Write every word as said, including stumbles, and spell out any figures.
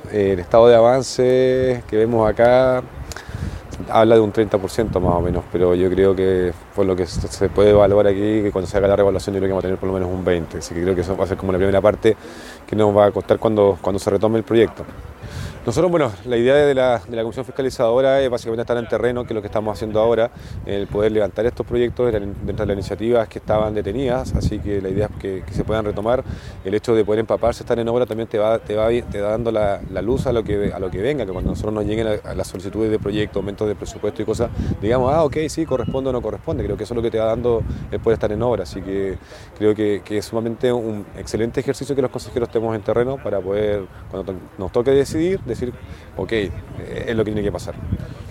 eh, el estado de avance que vemos acá habla de un treinta por ciento más o menos, pero yo creo que por lo que se puede evaluar aquí, que cuando se haga la revaluación yo creo que vamos a tener por lo menos un veinte por ciento, así que creo que eso va a ser como la primera parte que nos va a costar cuando, cuando se retome el proyecto. Nosotros, bueno, la idea de la, de la Comisión Fiscalizadora es básicamente estar en terreno, que es lo que estamos haciendo ahora, el poder levantar estos proyectos dentro de las iniciativas que estaban detenidas, así que la idea es que, que se puedan retomar. El hecho de poder empaparse, estar en obra, también te va, te va, te va dando la, la luz a lo, que, a lo que venga, que cuando nosotros nos lleguen a, a las solicitudes de proyectos, aumentos de presupuesto y cosas, digamos, ah, ok, sí, corresponde o no corresponde. Creo que eso es lo que te va dando el poder estar en obra, así que creo que, que es sumamente un excelente ejercicio que los consejeros estemos en terreno para poder, cuando nos toque decidir, decir, ok, es lo que tiene que pasar.